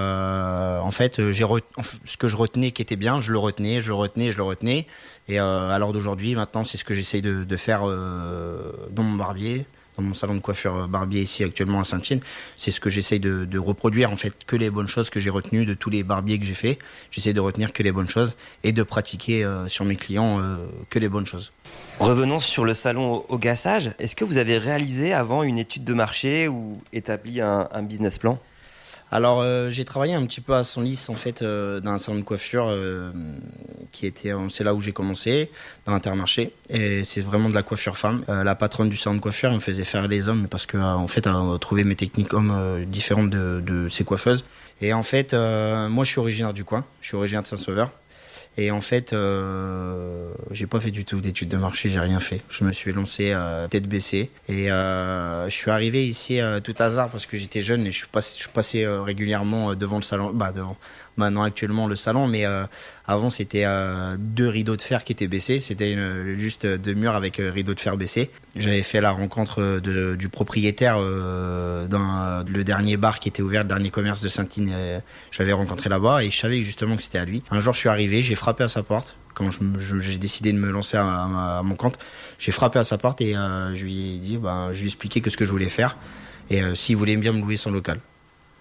euh, en fait j'ai re- ce que je retenais qui était bien je le retenais je le retenais je le retenais et euh, à l'heure d'aujourd'hui maintenant c'est ce que j'essaye de, de faire euh, dans mon barbier, dans mon salon de coiffure barbier ici actuellement à Saint-Yves, c'est ce que j'essaye de, de reproduire en fait, que les bonnes choses que j'ai retenues de tous les barbiers que j'ai fait, j'essaie de retenir que les bonnes choses et de pratiquer euh, sur mes clients euh, que les bonnes choses. Revenons sur le salon au, au Gassage, est-ce que vous avez réalisé avant une étude de marché ou établi un, un business plan ? Alors euh, j'ai travaillé un petit peu à Senlis en fait euh, dans un salon de coiffure euh, qui était euh, c'est là où j'ai commencé dans Intermarché et c'est vraiment de la coiffure femme. Euh, la patronne du salon de coiffure elle me faisait faire les hommes parce que euh, en fait elle a trouvé mes techniques hommes euh, différentes de, de ses coiffeuses et en fait euh, moi je suis originaire du coin, je suis originaire de Saint-Sauveur. Et en fait, euh, j'ai pas fait du tout d'études de marché, j'ai rien fait. Je me suis lancé euh, tête baissée et euh, je suis arrivé ici euh, tout hasard parce que j'étais jeune et je suis passé, je suis passé euh, régulièrement devant le salon, bah devant. Maintenant actuellement le salon, mais euh, avant c'était euh, deux rideaux de fer qui étaient baissés, c'était une, juste deux murs avec euh, rideaux de fer baissés. J'avais fait la rencontre de, du propriétaire euh, dans le dernier bar qui était ouvert, le dernier commerce de Saint-Yves, euh, j'avais rencontré là-bas et je savais justement que c'était à lui. Un jour je suis arrivé, j'ai frappé à sa porte. Quand je, je, j'ai décidé de me lancer à, à, à mon compte, j'ai frappé à sa porte et euh, je lui ai dit, ben, je lui ai expliqué que ce que je voulais faire et euh, s'il voulait bien me louer son local.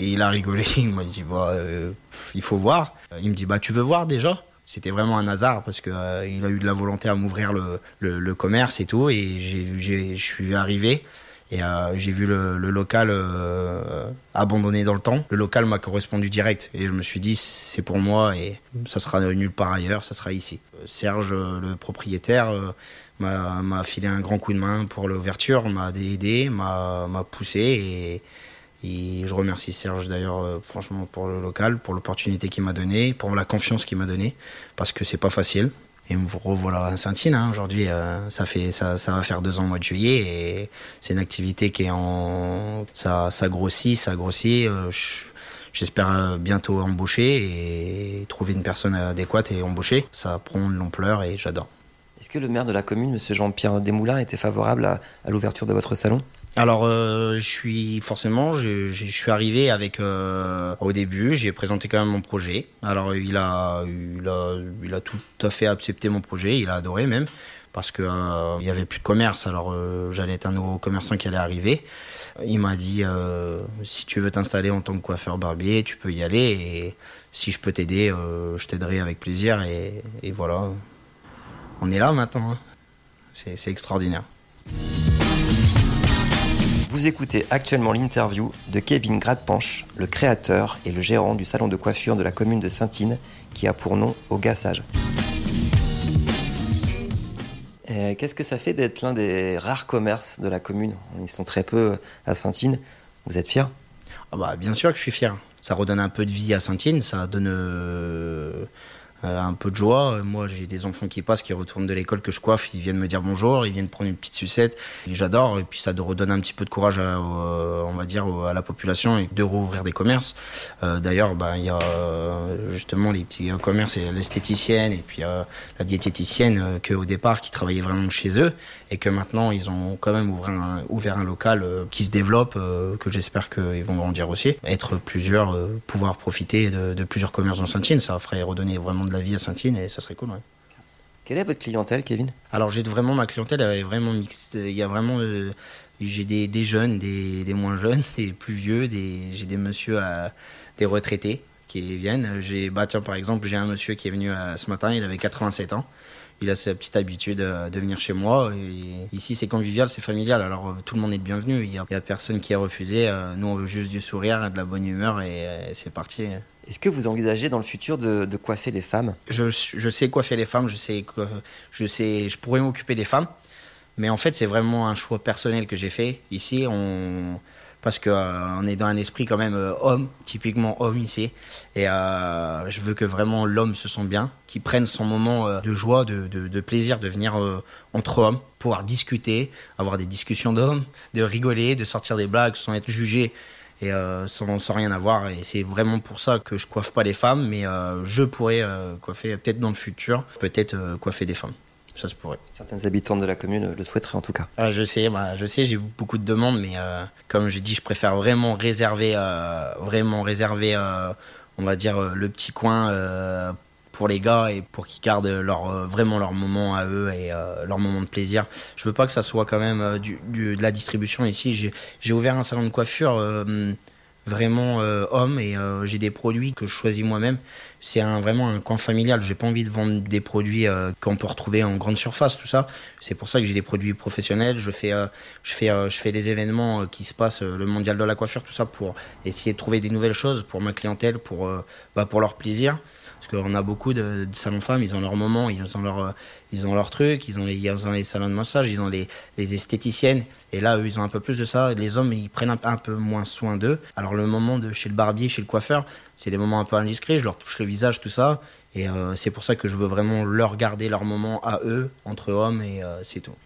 Et il a rigolé, il m'a dit bah, euh, il faut voir. Il me dit bah tu veux voir déjà ? C'était vraiment un hasard parce qu'il euh, a eu de la volonté à m'ouvrir le, le, le commerce et tout. Et j'ai, j'ai, je suis arrivé et euh, j'ai vu le, le local euh, abandonné dans le temps. Le local m'a correspondu direct et je me suis dit c'est pour moi et ça sera nulle part ailleurs, ça sera ici. Serge, le propriétaire, euh, m'a, m'a filé un grand coup de main pour l'ouverture, m'a aidé, m'a, m'a poussé et... Et je remercie Serge d'ailleurs euh, franchement pour le local, pour l'opportunité qu'il m'a donnée, pour la confiance qu'il m'a donnée, parce que c'est pas facile. Et me revoilà à Saint-Tine, hein. Aujourd'hui euh, ça fait ça, ça va faire deux ans au mois de juillet et c'est une activité qui est en ça ça grossit, ça grossit. Euh, je... J'espère bientôt embaucher et trouver une personne adéquate et embaucher. Ça prend de l'ampleur et j'adore. Est-ce que le maire de la commune, M. Jean-Pierre Desmoulins, était favorable à, à l'ouverture de votre salon ? Alors, euh, je suis forcément, je, je, je suis arrivé avec euh, au début, j'ai présenté quand même mon projet. Alors, il a, il a, il a tout à fait accepté mon projet, il a adoré même, parce que euh, il y avait plus de commerce. Alors, euh, j'allais être un nouveau commerçant qui allait arriver. Il m'a dit euh, si tu veux t'installer en tant que coiffeur barbier, tu peux y aller. Et si je peux t'aider, euh, je t'aiderai avec plaisir. Et, et voilà, on est là maintenant. Hein. C'est, c'est extraordinaire. Vous écoutez actuellement l'interview de Kevin Gradepanche, le créateur et le gérant du salon de coiffure de la commune de Saint-Tine, qui a pour nom Au Gassage. Et qu'est-ce que ça fait d'être l'un des rares commerces de la commune ? Ils sont très peu à Saint-Tine. Vous êtes fier ? Ah bah, bien sûr que je suis fier. Ça redonne un peu de vie à Saint-Tine, ça donne euh, un peu de joie. Moi, j'ai des enfants qui passent, qui retournent de l'école, que je coiffe, ils viennent me dire bonjour, ils viennent prendre une petite sucette. Et j'adore, et puis ça redonne un petit peu de courage à, euh, on va dire, à la population et de rouvrir des commerces. Euh, d'ailleurs, bah, il y a euh, justement les petits commerces, et l'esthéticienne et puis euh, la diététicienne, euh, qu'au départ, qui travaillaient vraiment chez eux, et que maintenant, ils ont quand même ouvert un, ouvert un local euh, qui se développe, euh, que j'espère qu'ils vont grandir aussi. Être plusieurs, euh, pouvoir profiter de, de plusieurs commerces dans Saint-Tine, ça ferait redonner vraiment de la vie à Saint-Tine et ça serait cool. Ouais. Quelle est votre clientèle, Kevin ? Alors j'ai vraiment ma clientèle, elle est vraiment mixte. Il y a vraiment, euh, j'ai des, des jeunes, des, des moins jeunes, des plus vieux, des, j'ai des messieurs, à, des retraités qui viennent. J'ai, bah tiens par exemple, j'ai un monsieur qui est venu à, ce matin, il avait quatre-vingt-sept ans. Il a sa petite habitude de venir chez moi. Et ici, c'est convivial, c'est familial. Alors, tout le monde est le bienvenu. Il n'y a, a personne qui a refusé. Nous, on veut juste du sourire, de la bonne humeur et, et c'est parti. Est-ce que vous envisagez dans le futur de, de coiffer les femmes ? je, je sais coiffer les femmes. Je sais, je sais, je pourrais m'occuper des femmes. Mais en fait, c'est vraiment un choix personnel que j'ai fait. Ici, on... parce qu'on euh, est dans un esprit quand même euh, homme, typiquement homme ici. Et euh, je veux que vraiment l'homme se sente bien, qu'il prenne son moment euh, de joie, de, de, de plaisir, de venir euh, entre hommes, pouvoir discuter, avoir des discussions d'hommes, de rigoler, de sortir des blagues sans être jugé et euh, sans, sans rien avoir. Et c'est vraiment pour ça que je coiffe pas les femmes, mais euh, je pourrais euh, coiffer, peut-être dans le futur, peut-être euh, coiffer des femmes. Ça se pourrait. Certaines habitantes de la commune le souhaiteraient en tout cas. Ah, je sais, bah, je sais, j'ai beaucoup de demandes, mais euh, comme je dis, je préfère vraiment réserver, euh, vraiment réserver, euh, on va dire, euh, le petit coin euh, pour les gars et pour qu'ils gardent leur, euh, vraiment leur moment à eux et euh, leur moment de plaisir. Je veux pas que ça soit quand même euh, du, du, de la distribution ici. J'ai, j'ai ouvert un salon de coiffure euh, vraiment euh, homme et euh, j'ai des produits que je choisis moi-même. C'est un, vraiment un coin familial. J'ai pas envie de vendre des produits euh, qu'on peut retrouver en grande surface, tout ça. C'est pour ça que j'ai des produits professionnels. Je fais, euh, je fais, euh, je fais des événements euh, qui se passent, euh, le mondial de la coiffure, tout ça, pour essayer de trouver des nouvelles choses pour ma clientèle, pour, euh, bah, pour leur plaisir. Parce qu'on a beaucoup de, de salons femmes, ils ont leur moment, ils ont leur, ils ont leur truc, ils ont les, ils ont les salons de massage, ils ont les, les esthéticiennes. Et là, eux, ils ont un peu plus de ça. Les hommes, ils prennent un, un peu moins soin d'eux. Alors le moment de chez le barbier, chez le coiffeur, c'est des moments un peu indiscrets. Je leur touche le visage, tout ça. Et euh, c'est pour ça que je veux vraiment leur garder leur moment à eux, entre hommes, et euh, c'est tout.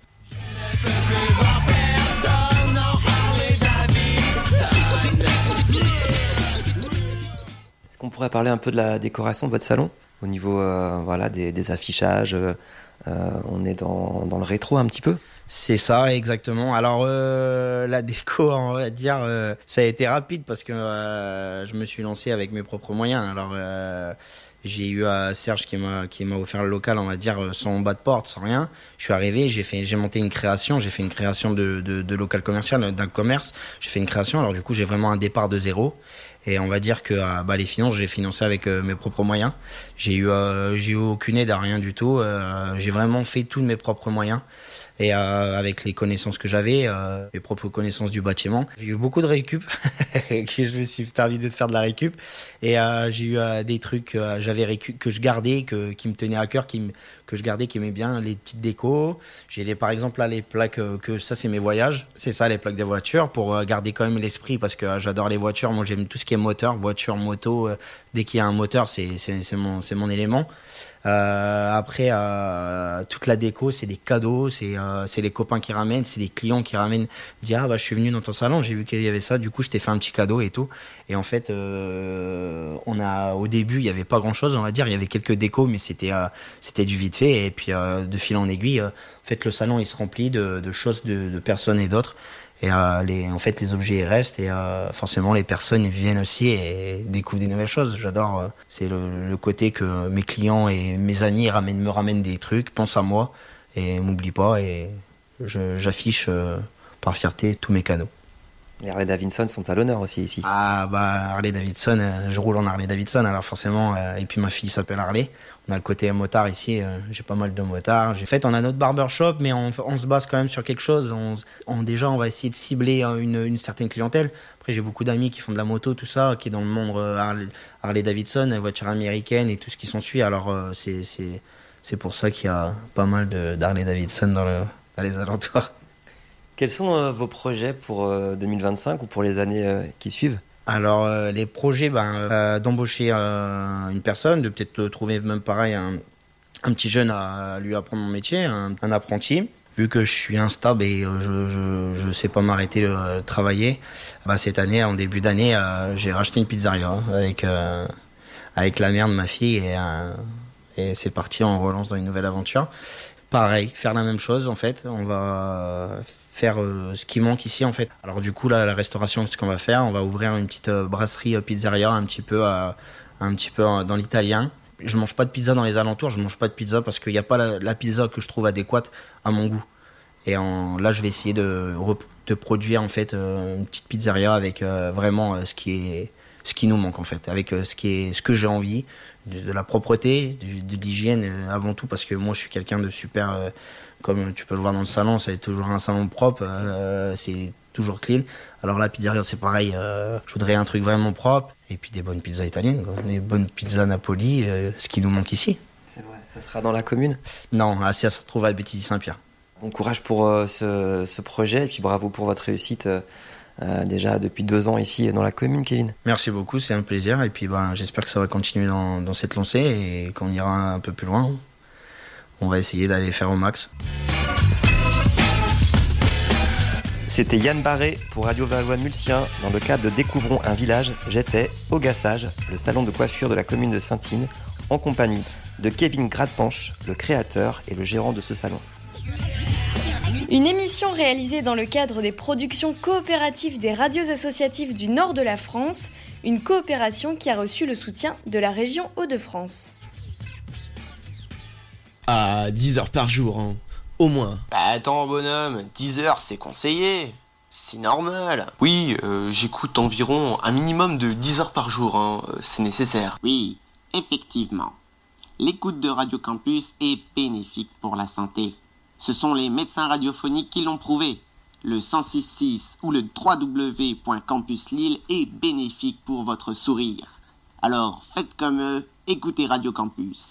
Est-ce qu'on pourrait parler un peu de la décoration de votre salon ? Au niveau euh, voilà, des, des affichages, euh, on est dans, dans le rétro un petit peu ? C'est ça, exactement. Alors, euh, la déco, on va dire, euh, ça a été rapide parce que euh, je me suis lancé avec mes propres moyens. Alors, euh, j'ai eu euh, Serge qui m'a, qui m'a offert le local, on va dire, sans bas de porte, sans rien. Je suis arrivé, j'ai, fait, j'ai monté une création, j'ai fait une création de, de, de local commercial, d'un commerce. J'ai fait une création, alors du coup, j'ai vraiment un départ de zéro. Et on va dire que euh, bah, les finances, j'ai financé avec euh, mes propres moyens. J'ai eu, euh, j'ai eu aucune aide à rien du tout. Euh, j'ai vraiment fait tout de mes propres moyens. Et euh, avec les connaissances que j'avais, euh, mes propres connaissances du bâtiment. J'ai eu beaucoup de récup. Je me suis permis de faire de la récup. Et euh, j'ai eu euh, des trucs euh, j'avais récup, que je gardais, que, qui me tenaient à cœur, qui me, que je gardais, qui aimaient bien, les petites décos. J'ai les, par exemple là les plaques, euh, que ça c'est mes voyages. C'est ça les plaques des voitures, pour euh, garder quand même l'esprit, parce que euh, j'adore les voitures. Moi j'aime tout ce qui est moteur, voiture, moto. Euh, dès qu'il y a un moteur, c'est, c'est, c'est, mon, c'est mon élément. Euh, après, euh, toute la déco, c'est des cadeaux, c'est, euh, c'est les copains qui ramènent, c'est des clients qui ramènent. Ils disent, ah bah je suis venu dans ton salon, j'ai vu qu'il y avait ça, du coup je t'ai fait un petit cadeau et tout. Et en fait, euh, on a, au début, il n'y avait pas grand chose, on va dire, il y avait quelques décos, mais c'était, euh, c'était du vite fait. Et puis euh, de fil en aiguille, euh, en fait, le salon il se remplit de, de choses, de, de personnes et d'autres. Et euh, les, en fait, les objets ils restent, et euh, forcément les personnes ils viennent aussi et découvrent des nouvelles choses. J'adore, euh, c'est le, le côté que mes clients et mes amis ramènent, me ramènent des trucs, pensent à moi et m'oublient pas, et je, j'affiche euh, par fierté tous mes cadeaux. Les Harley Davidson sont à l'honneur aussi ici. Ah bah Harley Davidson, euh, je roule en Harley Davidson, alors forcément, euh, et puis ma fille s'appelle Harley. On a le côté motard ici, euh, j'ai pas mal de motards. J'ai... En fait, on a notre barbershop, mais on, on se base quand même sur quelque chose. On, on, déjà, on va essayer de cibler une, une certaine clientèle. Après, j'ai beaucoup d'amis qui font de la moto, tout ça, qui est dans le monde euh, Harley, Harley Davidson, voitures américaines et tout ce qui s'ensuit. Alors, euh, c'est, c'est, c'est pour ça qu'il y a pas mal de, d'Harley Davidson dans, le, dans les alentours. Quels sont euh, vos projets pour euh, deux mille vingt-cinq ou pour les années euh, qui suivent ? Alors, euh, les projets, ben, euh, d'embaucher euh, une personne, de peut-être trouver même pareil un, un petit jeune à, à lui apprendre mon métier, un, un apprenti. Vu que je suis instable et euh, je, je, je sais pas m'arrêter de euh, travailler, bah, cette année, en début d'année, euh, j'ai racheté une pizzeria avec, euh, avec la mère de ma fille, et, euh, et c'est parti, on relance dans une nouvelle aventure. Pareil, faire la même chose en fait, on va faire euh, ce qui manque ici en fait. Alors du coup là, la restauration, ce qu'on va faire, on va ouvrir une petite euh, brasserie euh, pizzeria un petit peu, euh, un petit peu euh, dans l'italien. Je mange pas de pizza dans les alentours, je mange pas de pizza parce qu'il n'y a pas la, la pizza que je trouve adéquate à mon goût. Et en, là je vais essayer de, de produire en fait euh, une petite pizzeria avec euh, vraiment euh, ce qui est, ce qui nous manque en fait, avec euh, ce qui est, ce que j'ai envie. De, de la propreté, de, de l'hygiène euh, avant tout, parce que moi je suis quelqu'un de super, euh, comme tu peux le voir dans le salon, c'est toujours un salon propre, euh, c'est toujours clean. Alors la pizzeria c'est pareil, euh, je voudrais un truc vraiment propre, et puis des bonnes pizzas italiennes, quoi. Des bonnes pizzas Napoli, euh, ce qui nous manque ici. C'est vrai, ça sera dans la commune ? Non, ah, ça se trouve à Béthisy-Saint-Pierre. Bon courage pour euh, ce, ce projet, et puis bravo pour votre réussite. Euh... Euh, déjà depuis deux ans ici dans la commune, Kevin. Merci beaucoup, c'est un plaisir, et puis ben, j'espère que ça va continuer dans, dans cette lancée et qu'on ira un peu plus loin. On va essayer d'aller faire au max. C'était Yann Barré pour Radio Valois-Mulsien. Dans le cadre de Découvrons un village, j'étais au Gassage, le salon de coiffure de la commune de Saintines, en compagnie de Kevin Gradepanche, le créateur et le gérant de ce salon. Une émission réalisée dans le cadre des productions coopératives des radios associatives du nord de la France, une coopération qui a reçu le soutien de la région Hauts-de-France. Ah, dix heures par jour, hein. Au moins. Bah attends bonhomme, dix heures c'est conseillé. C'est normal. Oui, euh, j'écoute environ un minimum de dix heures par jour, hein. C'est nécessaire. Oui, effectivement. L'écoute de Radio Campus est bénéfique pour la santé. Ce sont les médecins radiophoniques qui l'ont prouvé. Le cent six virgule six ou le w w w point campus lille est bénéfique pour votre sourire. Alors faites comme eux, écoutez Radio Campus.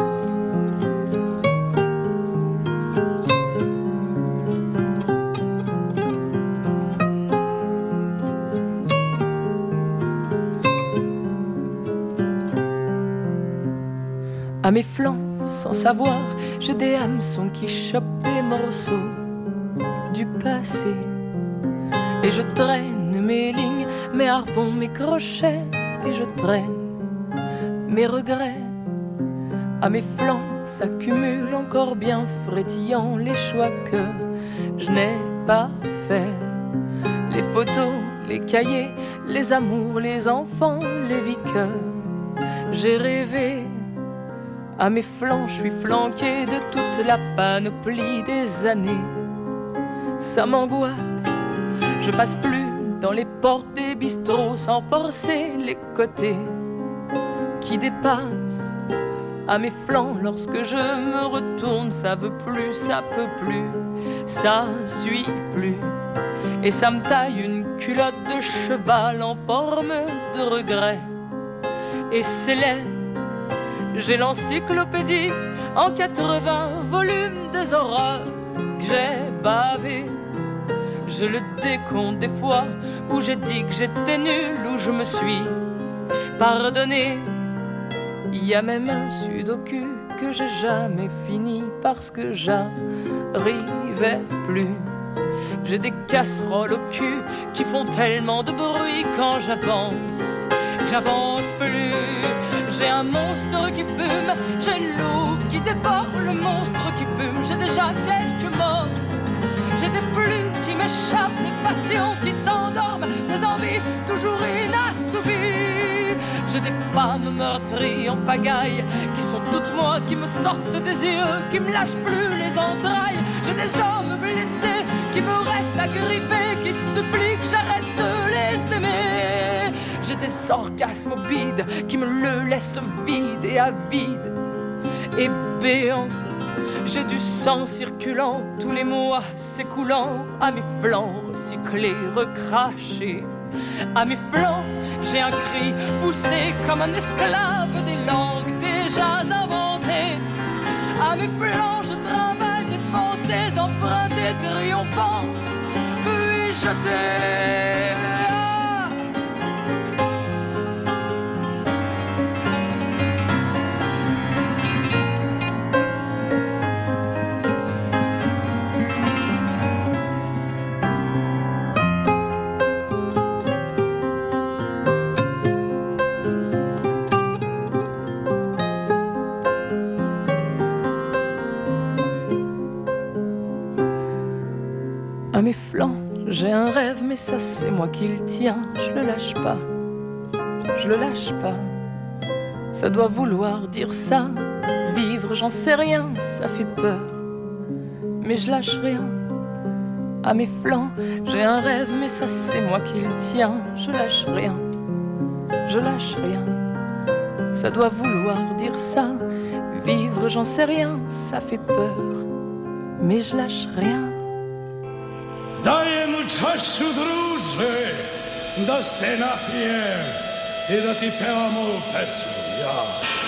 À mes flancs, sans savoir, j'ai des hameçons qui chopent des morceaux du passé. Et je traîne mes lignes, mes harpons, mes crochets. Et je traîne mes regrets. À mes flancs s'accumulent encore bien frétillants les choix que je n'ai pas faits. Les photos, les cahiers, les amours, les enfants, les vies que j'ai rêvées. À mes flancs, je suis flanqué de toute la panoplie des années. Ça m'angoisse, je passe plus dans les portes des bistrots sans forcer les côtés qui dépassent à mes flancs. Lorsque je me retourne, ça veut plus, ça peut plus, ça suit plus. Et ça me taille une culotte de cheval en forme de regret. Et c'est laid, j'ai l'encyclopédie en quatre-vingts volumes des horreurs que j'ai bavées. Je le décompte des fois où j'ai dit que j'étais nul, où je me suis pardonné. Il y a même un sudoku que j'ai jamais fini parce que j'arrivais plus. J'ai des casseroles au cul qui font tellement de bruit quand j'avance, que j'avance plus. J'ai un monstre qui fume, j'ai une louve qui dévore le monstre qui fume. J'ai déjà quelques morts, j'ai des flux qui m'échappent, des passions qui s'endorment, des envies toujours inassouvies. J'ai des femmes meurtries en pagaille qui sont toutes moi, qui me sortent des yeux, qui me lâchent plus les entrailles. J'ai des hommes blessés qui me restent agrippés, qui supplient que j'arrête de les aimer. J'ai des orgasmes bides qui me le laissent vide et avide et béant. J'ai du sang circulant, tous les mois s'écoulant à mes flancs, recyclés, recrachés. À mes flancs, j'ai un cri poussé comme un esclave des langues déjà inventées. À mes flancs, je travaille des pensées empruntées, triomphant, puis jetées. À mes flancs, j'ai un rêve, mais ça c'est moi qui le tiens. Je le lâche pas, je le lâche pas. Ça doit vouloir dire ça, vivre, j'en sais rien, ça fait peur. Mais je lâche rien. À mes flancs, j'ai un rêve, mais ça c'est moi qui le tiens. Je lâche rien, je lâche rien. Ça doit vouloir dire ça, vivre, j'en sais rien, ça fait peur. Mais je lâche rien. Dajemy czasu, drodzy, do scena pier i do ti pełamo pesmu, ja.